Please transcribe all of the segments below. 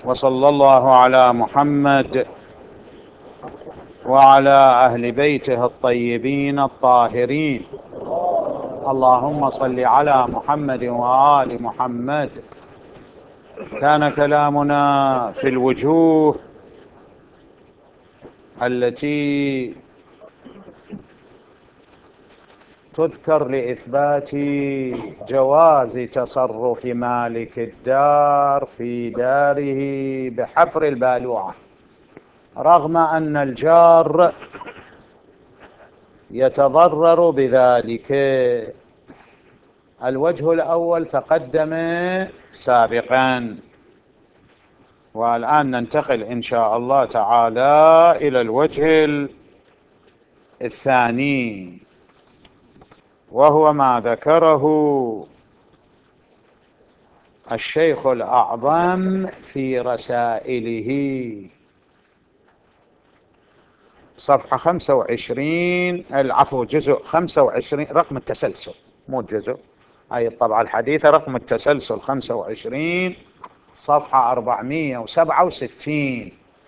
وصلى الله على محمد وعلى أهل بيته الطيبين الطاهرين. اللهم صل على محمد وآل محمد. كان كلامنا في الوجوه التي تذكر لإثبات جواز تصرف مالك الدار في داره بحفر البالوعة، رغم أن الجار يتضرر بذلك. الوجه الأول تقدم سابقا، والآن ننتقل إن شاء الله تعالى إلى الوجه الثاني، وهو ما ذكره الشيخ الأعظم في رسائله، صفحة 25 العفو جزء 25 رقم التسلسل، مو الجزء، هاي الطبعة الحديثة رقم التسلسل 25 صفحة 467.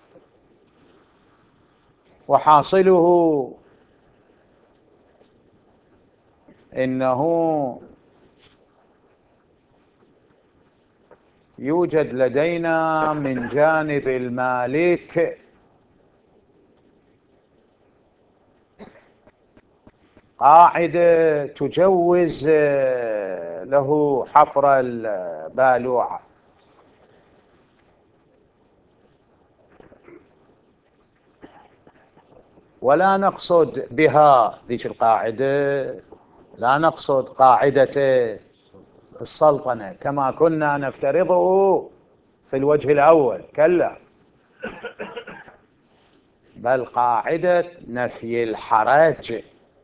وحاصله إنه يوجد لدينا من جانب المالك قاعدة تجوز له حفر البالوعة، ولا نقصد بها ذيك القاعدة، لا نقصد قاعدة السلطنة كما كنا نفترضه في الوجه الأول، كلا، بل قاعدة نفي الحرج.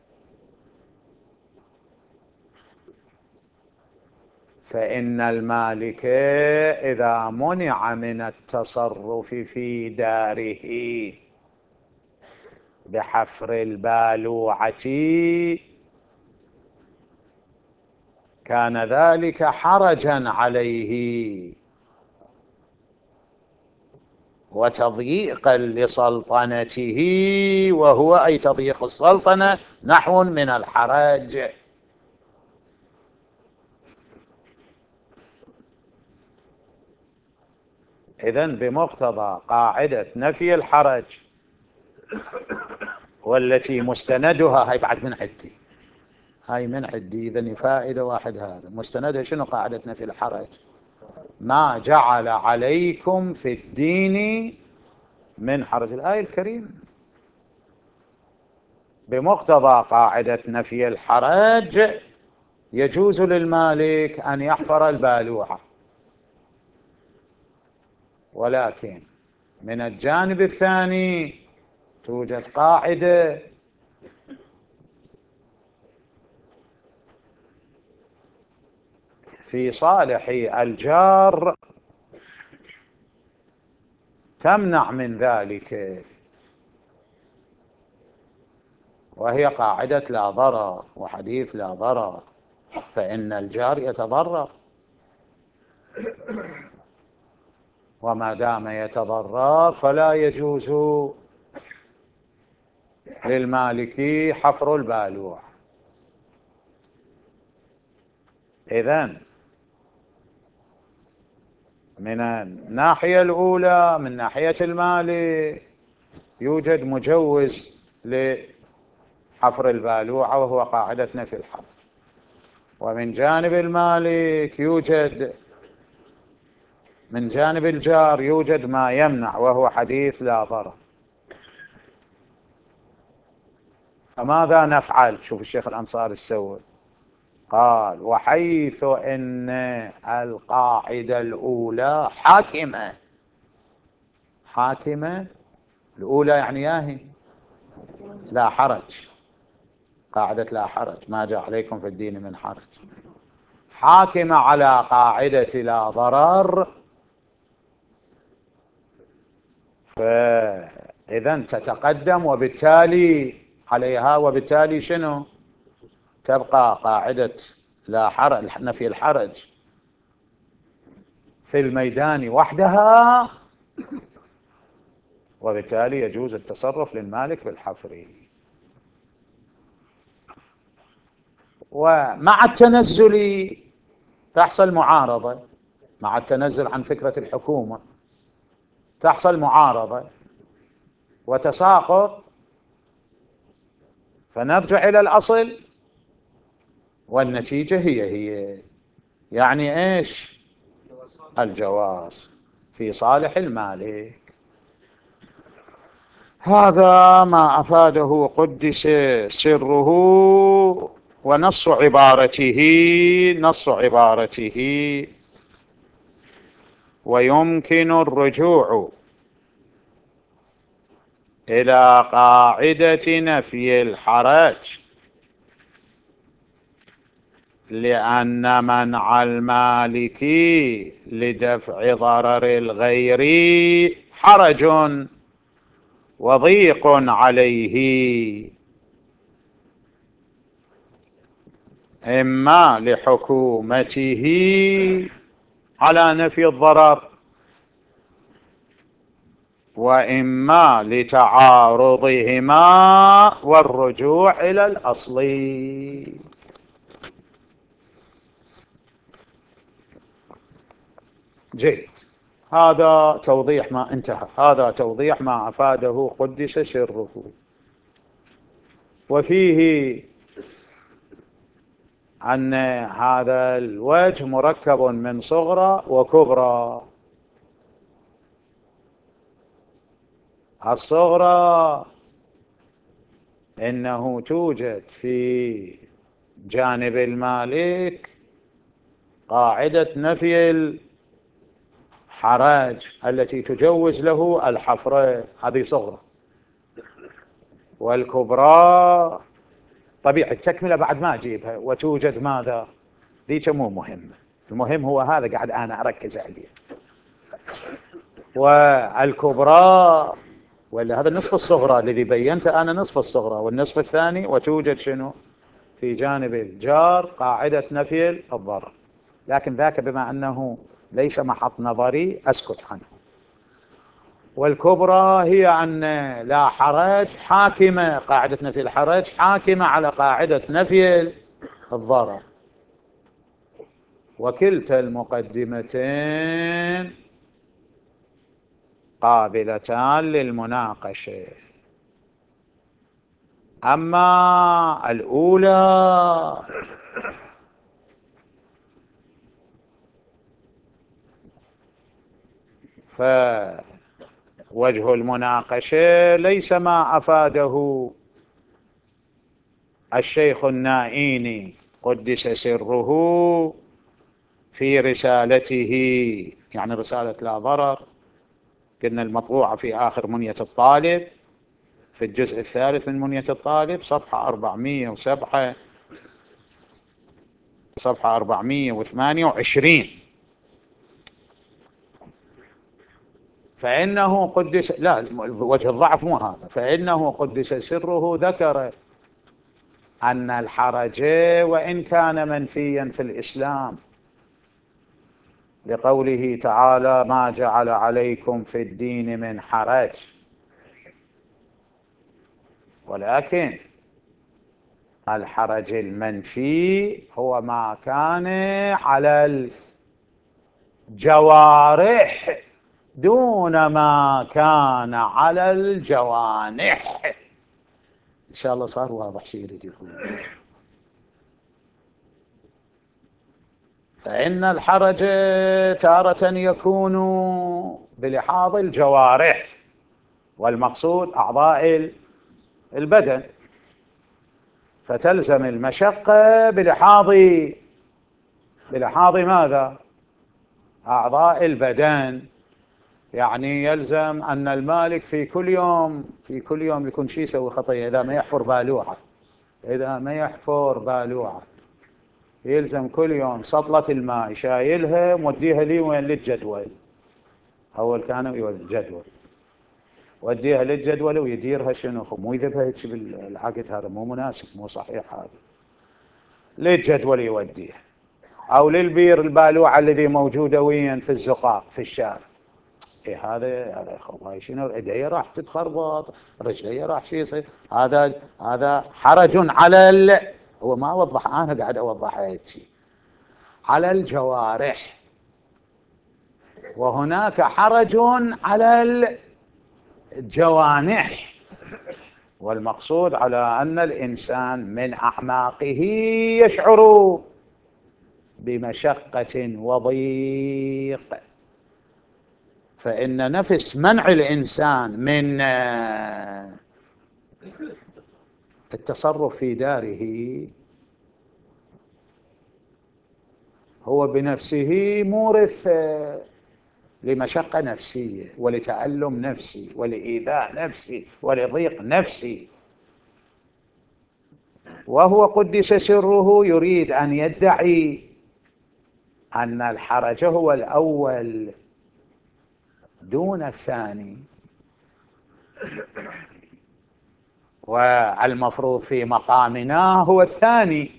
فإن المالك إذا منع من التصرف في داره بحفر البالوعة كان ذلك حرجا عليه وتضييقا لسلطنته، وهو أي تضييق السلطنة نحو من الحرج. إذن بمقتضى قاعدة نفي الحرج، والتي مستندها هاي بعد من عدي، هاي من عدي، إذن فائدة واحد، هذا مستندها شنو؟ قاعدة نفي الحرج، ما جعل عليكم في الدين من حرج، الآية الكريمة. بمقتضى قاعدة نفي الحرج يجوز للمالك أن يحفر البالوعة، ولكن من الجانب الثاني توجد قاعدة في صالح الجار تمنع من ذلك، وهي قاعدة لا ضرر، وحديث لا ضرر، فإن الجار يتضرر، وما دام يتضرر فلا يجوز للمالك حفر البالوع. إذن من الناحية الأولى من ناحية المالك يوجد مجوز لحفر البالوعة وهو قاعدة نفي الحرج، ومن جانب المالك يوجد من جانب الجار يوجد ما يمنع وهو حديث لا ضرر. فماذا نفعل؟ شوف الشيخ الأنصاري السوي قال: وحيث إن القاعدة الأولى حاكمة الأولى يعني ياهي لا حرج، قاعدة لا حرج، ما جاء عليكم في الدين من حرج، حاكمة على قاعدة لا ضرر، فإذا تتقدم وبالتالي عليها، وبالتالي شنو؟ تبقى قاعدة لا حرج نفي الحرج في الميدان وحدها، وبالتالي يجوز التصرف للمالك بالحفر. ومع التنزل تحصل معارضة، مع التنزل عن فكرة الحكومة تحصل معارضة وتساقط، فنرجع إلى الأصل والنتيجة هي يعني إيش؟ الجواز في صالح المالك. هذا ما أفاده قدس سره. ونص عبارته ويمكن الرجوع إلى قاعدة نفي الحرج، لأن منع المالك لدفع ضرر الغير حرج وضيق عليه، إما لحكومته على نفي الضرر، وإما لتعارضهما والرجوع إلى الأصل. جيد. هذا توضيح ما انتهى، هذا توضيح ما أفاده قدس سره. وفيه أن هذا الوجه مركب من صغرى وكبرى. الصغرى إنه توجد في جانب المالك قاعدة نفي الحرج التي تجوز له الحفر، هذه صغرى. والكبرى طبيعي التكملة بعد ما أجيبها، وتوجد ماذا؟ ذيك مو مهمة، المهم هو هذا قاعد أنا أركز عليه. والكبرى ولا هذا النصف الصغرى الذي بينته أنا، نصف الصغرى والنصف الثاني. وتوجد شنو في جانب الجار؟ قاعدة نفي الضرر، لكن ذاك بما أنه ليس محط نظري أسكت عنه. والكبرى هي أن لا حرج حاكمة، قاعدة نفي الحرج حاكمة على قاعدة نفي الضرر، وكلتا المقدمتين قابلتان للمناقشة. أما الأولى فوجه المناقشة ليس ما أفاده الشيخ النائيني قدس سره في رسالته، يعني رسالة لا ضرر، قلنا المطبوعة في آخر منية الطالب في الجزء الثالث من منية الطالب، صفحة 407 صفحة 428. فإنه قدس، لا وجه الضعف مو هذا، فإنه قدس سره ذكر أن الحرج وإن كان منفيا في الإسلام لقوله تعالى ما جعل عليكم في الدين من حرج، ولكن الحرج المنفي هو ما كان على الجوارح دون ما كان على الجوانح. إن شاء الله صار واضح شيء يريد يقول. فإن الحرج تارة يكون بلحاظ الجوارح، والمقصود أعضاء البدن، فتلزم المشقة بلحاظ ماذا؟ أعضاء البدن. يعني يلزم أن المالك في كل يوم يكون شيء يسوي خطية. إذا ما يحفر بالوعة يلزم كل يوم سطلة الماء شايلها موديها لي وين؟ للجدول. أول كانوا الجدول وديها للجدول ويديرها شنو، مو يذبها هيك بالعقد، هذا مو مناسب، مو صحيح. هذا للجدول يوديها، أو للبير البالوعة الذي موجودة وين؟ في الزقاق في الشارع. إيه هذا والله شنو ايديه راح تتخربط، رجليه راح شي يصير، هذا حرج على هو ما وضح، انا قاعد اوضح هيك على الجوارح، وهناك حرج على الجوانح، والمقصود على أن الإنسان من أعماقه يشعر بمشقة وضيق، فإن نفس منع الإنسان من التصرف في داره هو بنفسه مورث لمشقة نفسية ولتألم نفسي ولإيذاء نفسي ولضيق نفسي. وهو قدس سره يريد أن يدعي أن الحرج هو الأول دون الثاني، والمفروض في مقامنا هو الثاني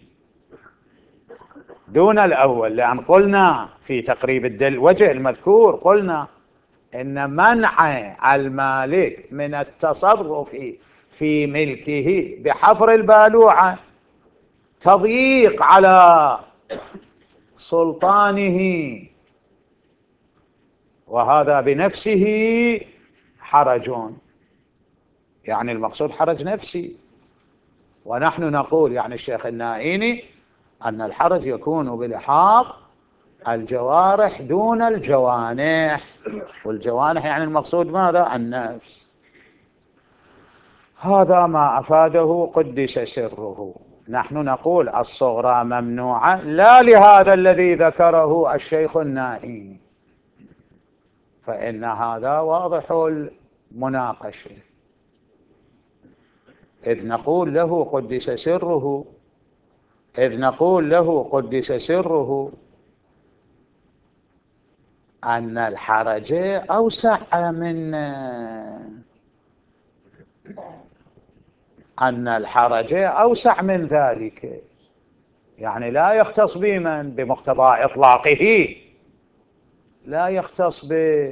دون الأول، لأن قلنا في تقريب الوجه المذكور قلنا إن منع المالك من التصرف في ملكه بحفر البالوعة تضييق على سلطانه، وهذا بنفسه حرج، يعني المقصود حرج نفسي. ونحن نقول يعني الشيخ النائيني أن الحرج يكون بلحاظ الجوارح دون الجوانح، والجوانح يعني المقصود ماذا؟ النفس. هذا ما أفاده قدس سره. نحن نقول الصغرى ممنوعة لا لهذا الذي ذكره الشيخ النائيني، فإن هذا واضح المناقشة، إذ نقول له قدس سره أن الحرج أوسع من ذلك، يعني لا يختص بمن بمقتضى إطلاقه، لا يختص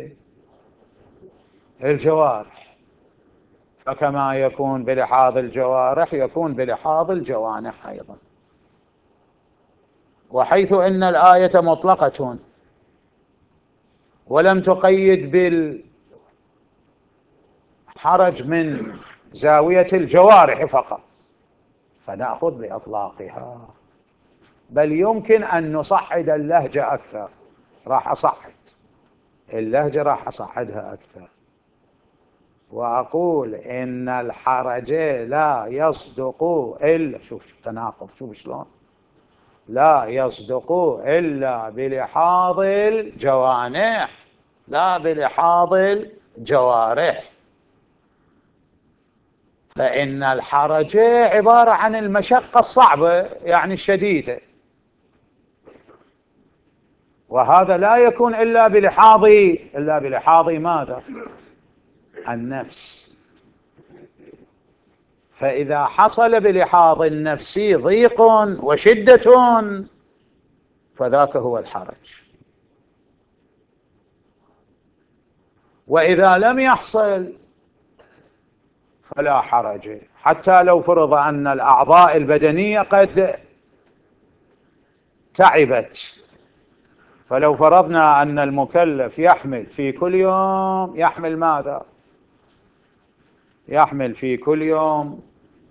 بالجوارح، فكما يكون بلحاظ الجوارح يكون بلحاظ الجوانح أيضا. وحيث إن الآية مطلقة ولم تقيد بالحرج من زاوية الجوارح فقط، فنأخذ بإطلاقها، بل يمكن أن نصعد اللهجة أكثر، راح أصعد اللهجة، راح أصعدها أكثر، وأقول إن الحرج لا يصدق إلا، شوف تناقض، شوف شلون، لا يصدق إلا بلحاظ الجوانح لا بلحاظ الجوارح، فإن الحرج عبارة عن المشقة الصعبة يعني الشديدة، وهذا لا يكون إلا بلحاظ ماذا؟ النفس. فإذا حصل بلحاظ النفس ضيق وشدة فذاك هو الحرج، وإذا لم يحصل فلا حرج، حتى لو فرض أن الأعضاء البدنية قد تعبت، فلو فرضنا أن المكلف يحمل في كل يوم ماذا؟ يحمل في كل يوم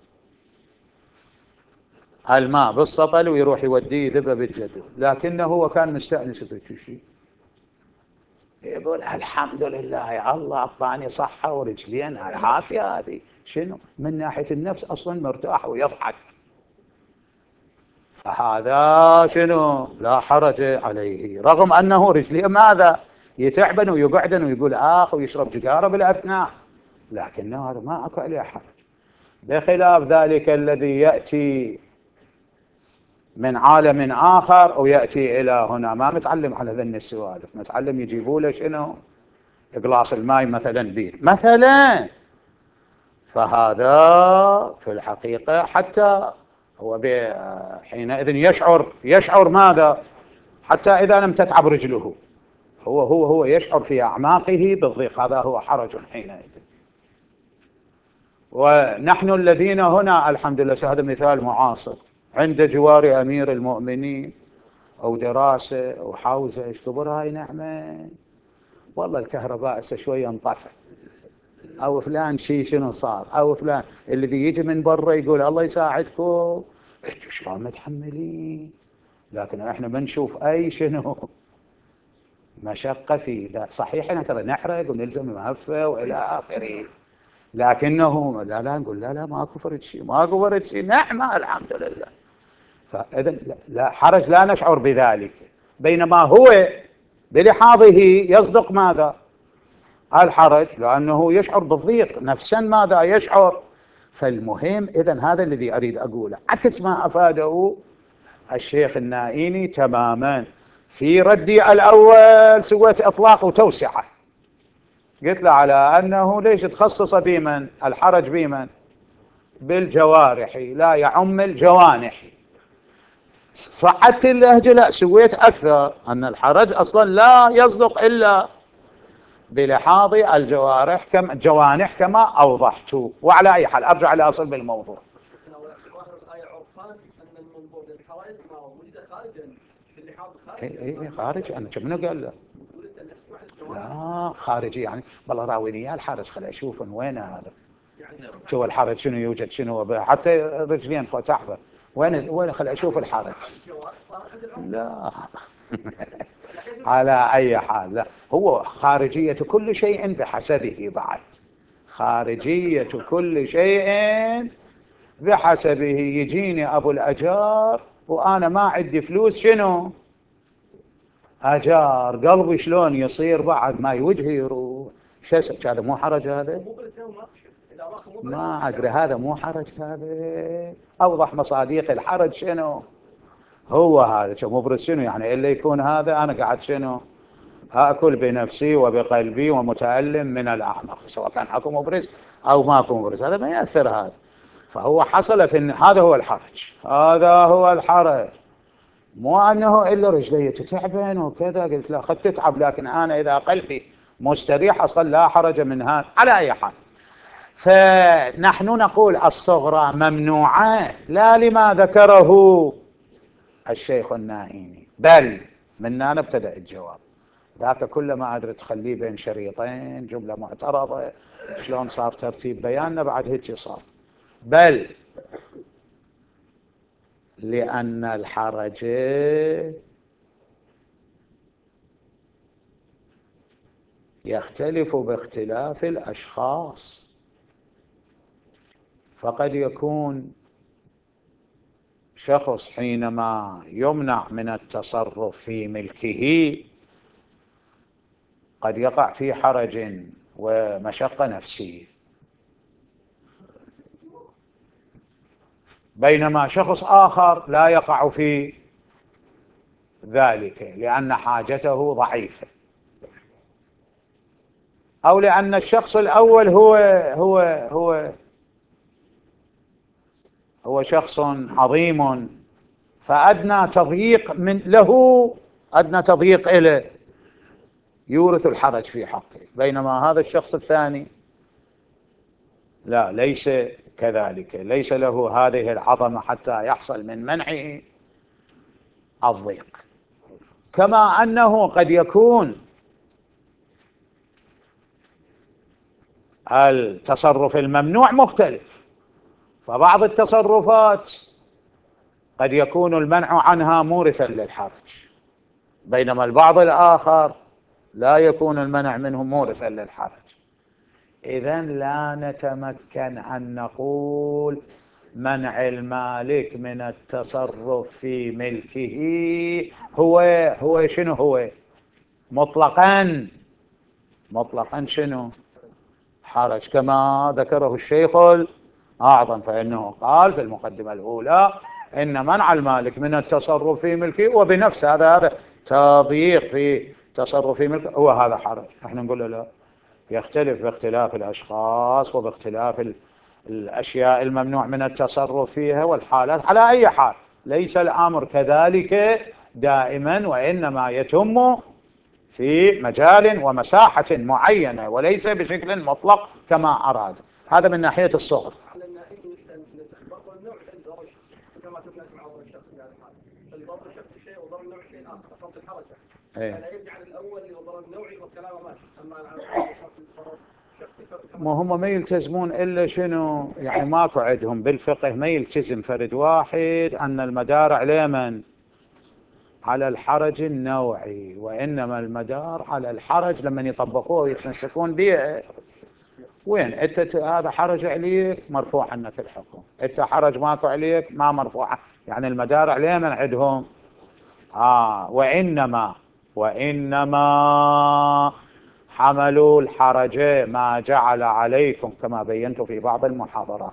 الماء بالسطل ويروح يوديه يذبه بالجدول، لكنه هو كان مستأنس بشيء، يقول الحمد لله يا الله أعطاني صحة ورجلين العافية، هذه شنو من ناحية النفس أصلا مرتاح ويضحك، فهذا شنو لا حرج عليه، رغم أنه رجليه ماذا؟ يتعبن ويقعدن ويقول ويشرب جقارة بالأثناء، لكنه هذا ما أكو عليه حرج، بخلاف ذلك الذي يأتي من عالم آخر ويأتي إلى هنا ما متعلم على ذن السوالف، متعلم يجيبوا له شنو؟ إقلاص الماء مثلا بير مثلا، فهذا في الحقيقة حتى هو حينئذ يشعر ماذا؟ حتى إذا لم تتعب رجله هو يشعر في أعماقه بالضيق، هذا هو حرج حينئذ. ونحن الذين هنا الحمد لله، هذا مثال معاصر، عند جوار أمير المؤمنين أو دراسة أو حوزة، ايش كبر هاي نعمة، والله الكهرباء شوية انطفى، أو فلان شنو صار، أو فلان الذي يجي من برا يقول الله يساعدكم، انتوا شلون متحملين، لكن احنا بنشوف أي شنو مشقة في ذا. صحيح احنا ترى نحرق ونلزم مهفة وإلى آخره، لكنه لا نقول لا ماكو فرد شيء، ماكو فرد شيء، نعمة الحمد لله. فإذا لا حرج، لا نشعر بذلك، بينما هو بلحاظه يصدق ماذا؟ الحرج، لأنه يشعر بالضيق نفسا، ماذا يشعر؟ فالمهم إذن هذا الذي أريد أقوله، عكس ما أفاده الشيخ النائيني تماما. في ردي الأول سويت إطلاق وتوسعة، قلت له على أنه ليش تخصص بمن الحرج، بمن بالجوارح لا يعم الجوانح. صعدت اللهجة، لا سويت أكثر، أن الحرج أصلا لا يصدق إلا بلحاظ الجوارح جوانح كما أوضحت. وعلى أي حال أرجع لأصل بالموضوع. خارج أنا كم قال له لا خارجي يعني بالله راويني الحرج، خلي أشوف وين هذا، شو الحرج شنو يوجد، شنو حتى رجلين فوق تحته، وين خلي أشوف الحرج. لا على أي حال، لا هو خارجية كل شيء بحسبه، بعد خارجية كل شيء بحسبه. يجيني أبو الأجار وأنا ما عندي فلوس، شنو أجار، قلبي شلون يصير بعد ما يوجهي يروح، هذا مو حرج، هذا ما أدري، هذا مو حرج، هذا أوضح مصاديق الحرج شنو هو هذا، شو مبرز شنو يعني، إلا يكون هذا أنا قاعد شنو أكل بنفسي وبقلبي ومتألم من الأعماق، سواء كان حكم مبرز أو ماكو مبرز، هذا ما يأثر هذا. فهو حصل في هذا هو الحرج، هذا هو الحرج، مو أنه إلا رجلي تتعبن وكذا. قلت لا، قد تتعب، لكن أنا إذا قلبي مستريح أصلا لا حرج من هذا. على أي حال، فنحن نقول الصغرى ممنوعة لا لما ذكره الشيخ النائيني، بل منا نبتدأ الجواب. ذاك كل ما أدري تخليه بين شريطين جملة معترضة، شلون صار ترتيب بياننا بعد هيك صار. بل لأن الحرج يختلف باختلاف الأشخاص، فقد يكون شخص حينما يمنع من التصرف في ملكه قد يقع في حرج ومشقة نفسية، بينما شخص آخر لا يقع في ذلك لأن حاجته ضعيفة، أو لأن الشخص الأول هو شخص عظيم، فأدنى تضييق من له، أدنى تضييق إليه يورث الحرج في حقه، بينما هذا الشخص الثاني لا، ليس كذلك، ليس له هذه العظمة حتى يحصل من منعه الضيق. كما أنه قد يكون التصرف الممنوع مختلف، فبعض التصرفات قد يكون المنع عنها مورثا للحرج، بينما البعض الآخر لا يكون المنع منه مورثا للحرج. إذن لا نتمكن أن نقول منع المالك من التصرف في ملكه هو شنو، هو مطلقا شنو حرج، كما ذكره الشيخ الأعظم، فإنه قال في المقدمة الأولى إن منع المالك من التصرف في ملكه وبنفس هذا تضييق في تصرف في ملكه هو هذا حرج. احنا نقول له لا، يختلف باختلاف الأشخاص وباختلاف الأشياء الممنوع من التصرف فيها والحالات. على أي حال ليس الأمر كذلك دائما، وإنما يتم في مجال ومساحة معينة وليس بشكل مطلق كما أراد. هذا من ناحية الصغر. كما تبنى مع ضرر الشخص يعني الضرر الشخصي شيء وضرر النوعي شيء آخر. خط الحركة لا يرجع للأول اللي هو الضرر النوعي والكلام ماشي. أما ما هم ما يلتزمون إلا شنو يعني ماكو عندهم بالفقه ما يلتزم فرد واحد أن المدار على من على الحرج النوعي، وإنما المدار على الحرج لما يطبقوه ويتمسكون به. وين انت هذا حرج عليك مرفوع عنك الحكم، انت حرج ماكو عليك ما مرفوع، يعني المدار عليه من عندهم. وإنما حملوا الحرج ما جعل عليكم كما بينت في بعض المحاضرات،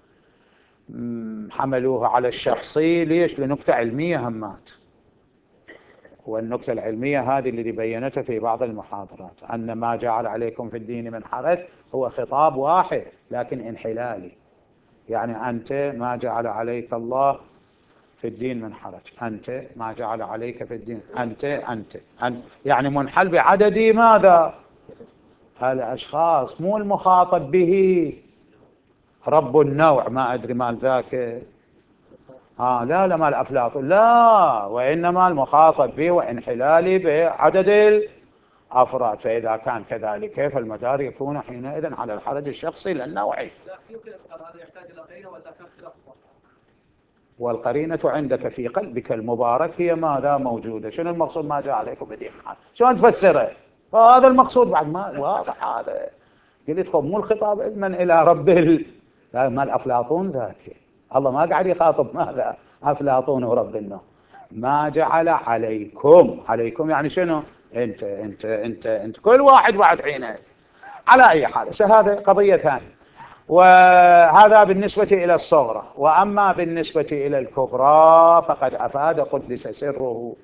حملوه على الشخصي. ليش؟ لنكتة علمية همات، والنكتة العلمية هذه اللي بينتها في بعض المحاضرات، أن ما جعل عليكم في الدين من حرج هو خطاب واحد لكن انحلالي. يعني أنت ما جعل عليك الله في الدين من حرج، أنت ما جعل عليك في الدين، أنت يعني منحل بعدد ماذا؟ الأشخاص، مو المخاطب به رب النوع ما أدري مال ذاك لا مال أفلاطون، لا، وإنما المخاطب به وانحلالي بعدد الأفراد. فإذا كان كذلك فالمدار يكون حينئذ على الحرج الشخصي للنوعي. لا يمكن هذا يحتاج إلى قرينة ولا كان خلاف؟ والقرينة عندك في قلبك المبارك هي ماذا موجودة؟ شنو المقصود ما جاء عليكم بدين حال؟ شلون تفسره؟ هذا المقصود بعد ما واضح. هذا قلت لكم مو الخطاب من إلى رب لا مال أفلاطون ذاك، الله ما قاعد يخاطب ماذا؟ أفلاطون ورب النوم. ما جعل عليكم، عليكم يعني شنو؟ انت كل واحد بعد حينه. على أي حال هذا قضية ثانية. وهذا بالنسبة إلى الصغرى. وأما بالنسبة إلى الكبرى فقد أفاد قدس سره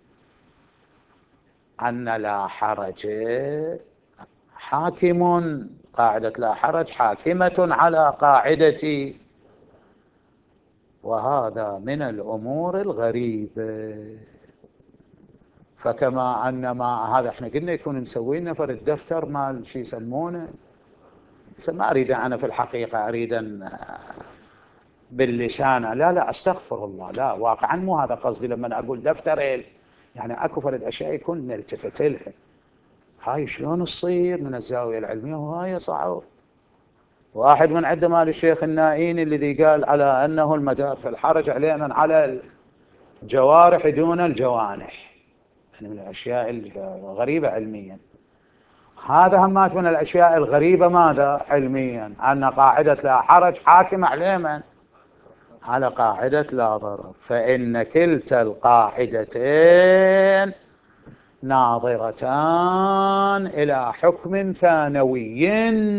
أن لا حرج حاكم، قاعدة لا حرج حاكمة على قاعدة، وهذا من الأمور الغريبة. فكما أن ما هذا احنا قلنا يكون نسوي لنا فرد دفتر مال شي يسمونه، ما أريد أنا في الحقيقة أريد باللسان، لا أستغفر الله، لا واقعا مو هذا قصدي لما أقول دفتر يعني أكو فرد أشياء يكون نلتفت لها. هاي شلون تصير من الزاوية العلمية وهاي صعب. واحد من عند مال الشيخ النائين الذي قال على أنه المدار في الحرج عليه من على الجوارح دون الجوانح، يعني من الأشياء الغريبة علميا. هذا همات من الأشياء الغريبة ماذا علميا، أن قاعدة لا حرج حاكمة عليه من على قاعدة لا ضرر. فإن كلتا القاعدتين ناظرتان إلى حكم ثانوي،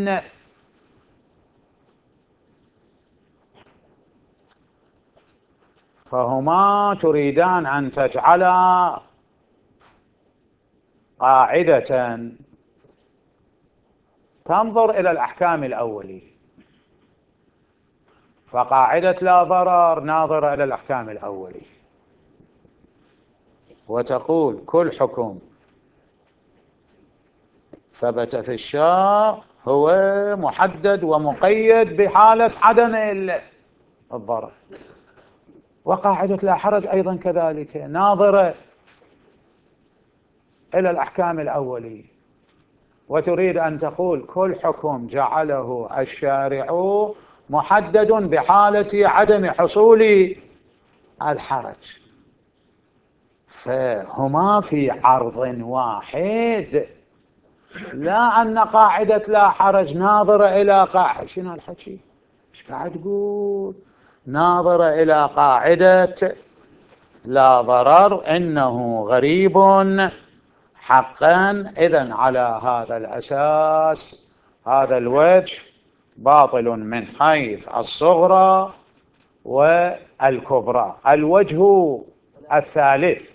فهما تريدان أن تجعلا قاعدة تنظر إلى الأحكام الأولية، فقاعدة لا ضرر ناظرة إلى الأحكام الأولية وتقول كل حكم ثبت في الشرع هو محدد ومقيد بحالة عدم الضرر. وقاعدة لا حرج أيضا كذلك ناظرة إلى الأحكام الأولية، وتريد أن تقول كل حكم جعله الشارع محدد بحالة عدم حصول الحرج. فهما في عرض واحد، لا أن قاعدة لا حرج ناظرة إلى قاعدة شنو الحكي ايش قاعد تقول ناظرة إلى قاعدة لا ضرر، إنه غريب حقا. إذن على هذا الأساس هذا الوجه باطل من حيث الصغرى والكبرى. الوجه الثالث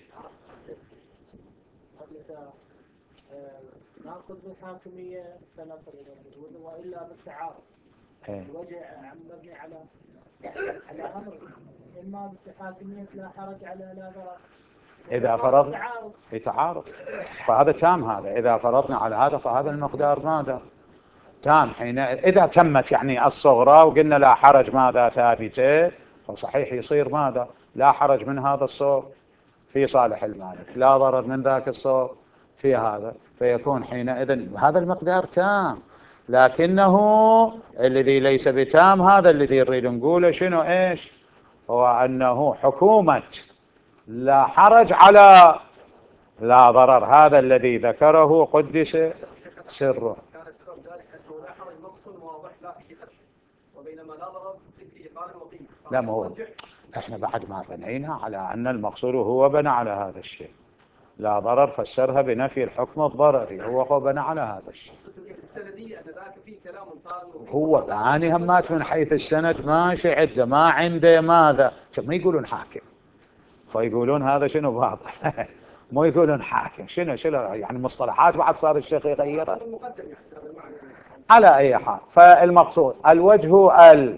ناخذ بالحاكمية فنصل إلى الوجود وإلا بالتعارض. الوجه مبني على أمر، إما بالحاكمية لا حرج على لا ضرر، إذا فرضنا في تعارض فهذا تام. هذا إذا فرضنا على هذا فهذا المقدار ماذا تام حين إذا تمت يعني الصغرى وقلنا لا حرج ماذا ثابتة، فصحيح يصير ماذا لا حرج من هذا الصوب في صالح المالك، لا ضرر من ذاك الصوب في هذا، فيكون حينئذ هذا المقدار تام. لكنه الذي ليس بتام هذا الذي نريد نقوله شنو ايش هو انه حكومة لا حرج على لا ضرر، هذا الذي ذكره قدس سره. كان سبب ذلك انه لا حرج نص واضح لا فيه خدش، وبينما لا ضرر فيه قال وقيل. لا ما هو احنا بعد ما بنينا على ان المقصود هو بنى على هذا الشيء، لا ضرر فسرها بنفي الحكم الضرري، هو بنى على هذا الشيء. السندية ان ذاك فيه كلام هو باني همات من حيث السند ماشي عده ما عنده ماذا، ما يقولون حاكم فيقولون هذا شنو باطل مو يقولون حاكم شنو يعني مصطلحات بعد صار الشيخ يغيرها على اي حال. فالمقصود الوجه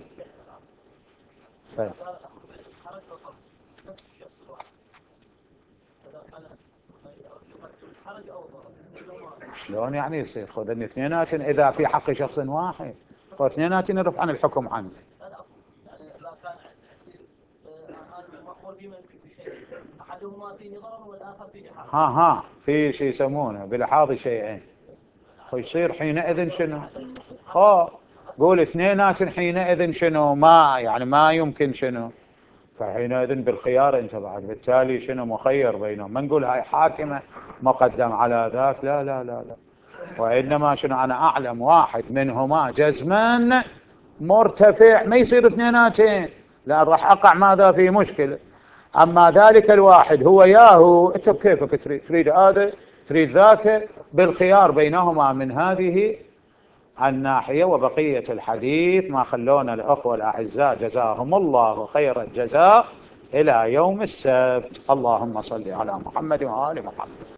شلون يعني يصير خذ اثنينات اذا في حق شخص واحد واثنينات نرفع عن الحكم عنه. احدهما فيه ضرر والاخر فيه حرج. في شيء يسمونه بلحاظ شيئين، فيصير حينئذ شنو قول اثنينات حينئذ شنو ما يعني ما يمكن شنو، فحينئذ بالخيار انت بعد بالتالي شنو مخير بينهم، ما نقول هاي حاكمة مقدم على ذاك لا لا لا لا، وإنما شنو أنا أعلم واحد منهما جزما مرتفع ما يصير اثنيناتين لأن راح أقع ماذا في مشكلة. أما ذلك الواحد هو ياهو أنت كيفك تريد هذا تريد ذاك بالخيار بينهما من هذه الناحية. وبقية الحديث ما خلونا الأخوة الأعزاء جزاهم الله خير الجزاء إلى يوم السبت. اللهم صل على محمد وآل محمد.